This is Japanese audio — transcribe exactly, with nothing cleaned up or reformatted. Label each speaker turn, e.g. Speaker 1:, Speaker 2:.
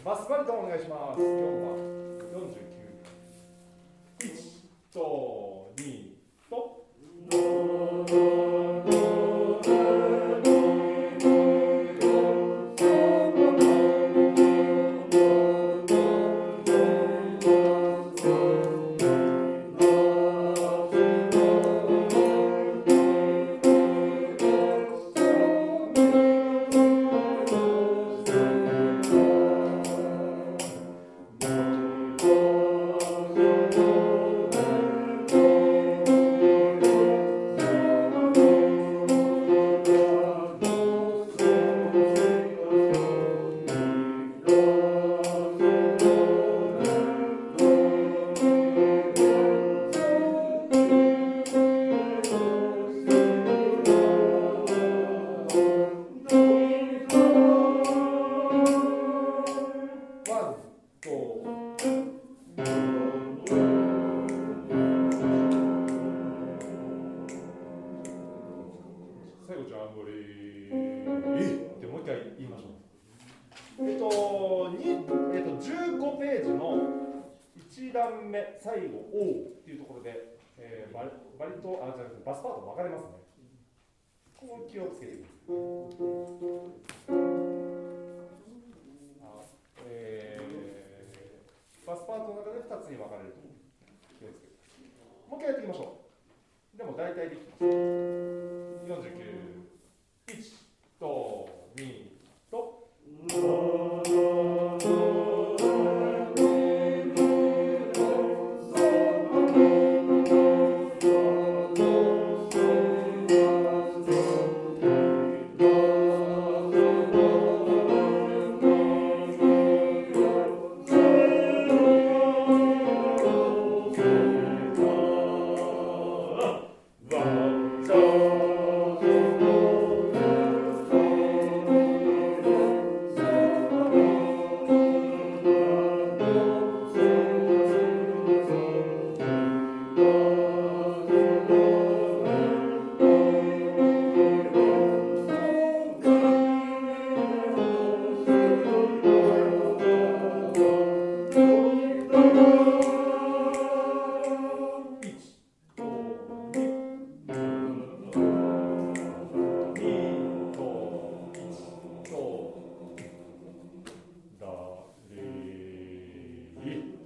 Speaker 1: バスバリトンお願いします。よんばんよんじゅうきゅう。いちとにと。最後ジャンボリーでもう一回言いましょう。えっと、にえっと、じゅうごページのいち段目最後 O っていうところで、えー、バリバリとあじゃなくてバスパート分かれますね。ここ気をつけてください。